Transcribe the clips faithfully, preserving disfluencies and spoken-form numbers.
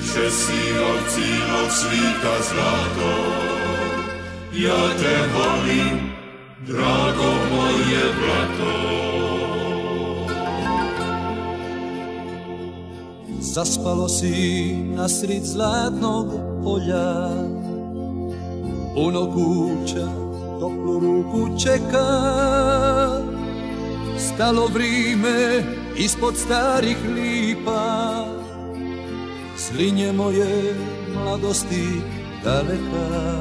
Lipše si od cijelog svita zlato, ja te volim, drago moje blato. Zaspalo si nasrid zlatnog polja, puno kuća toplu ruku čeka. Stalo vrime ispod starih lipa, slinje moje mladosti daleka.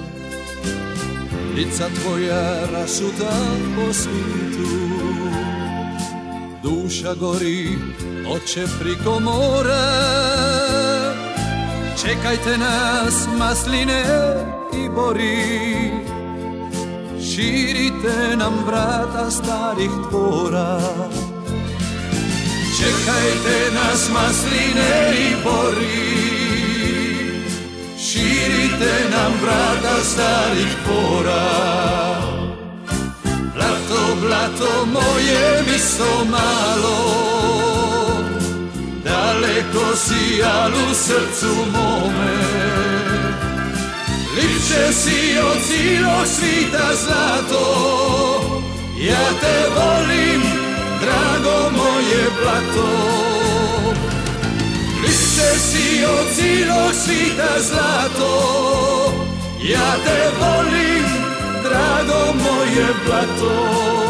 Lica tvoja rasuta po svitu, duša gori, oče priko mora. Čekajte nas masline i bori, širite nam vrata starih tvora. Čekajte nas masline i bori, širite nam vrata starih tvora. Blato, blato moje misto malo, daleko si, al u srcu mome. Lipše si od cijelog svita zlato, ja te volim, drago moje blato. Lipše si od cijelog svita zlato, ja te volim, drago moje blato.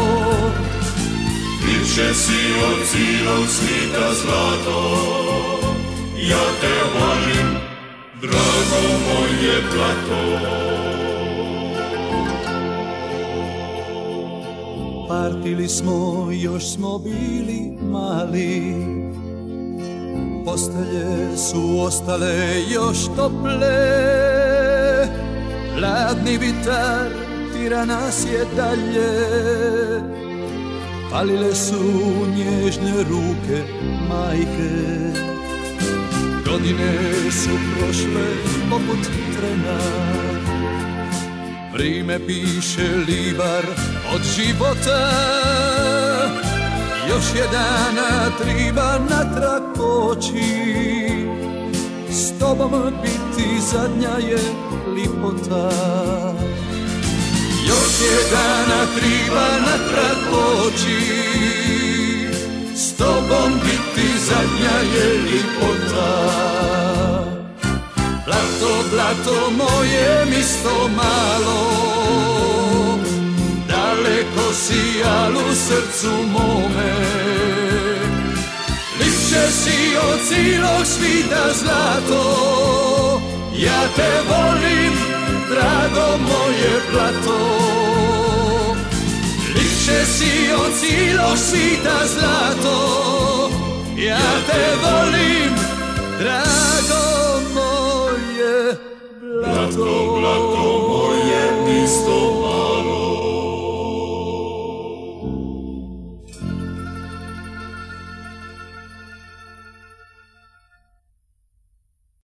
Lipše si od cijelog svita zlato, ja te volim, drago moje blato. Partili smo, još smo bili mali, postelje su ostale još tople. Hladni vitar tira nas je dalje, palile su nježne ruke majke. Godine su prošle poput trena, vrime piše libar od života. Još je dana triba natrag poći, s tobom biti zadnja je lipota. Još je dana triba natrag poći, s tobom biti zadnja je lipota. Blato, blato moje misto malo, daleko si, al u srcu mome. Lipše si od cijelog svita zlato, ja te volim, drago moje blato. Lipše si od cijelog svita zlato, ja te volim, drago moje blato. Blato, blato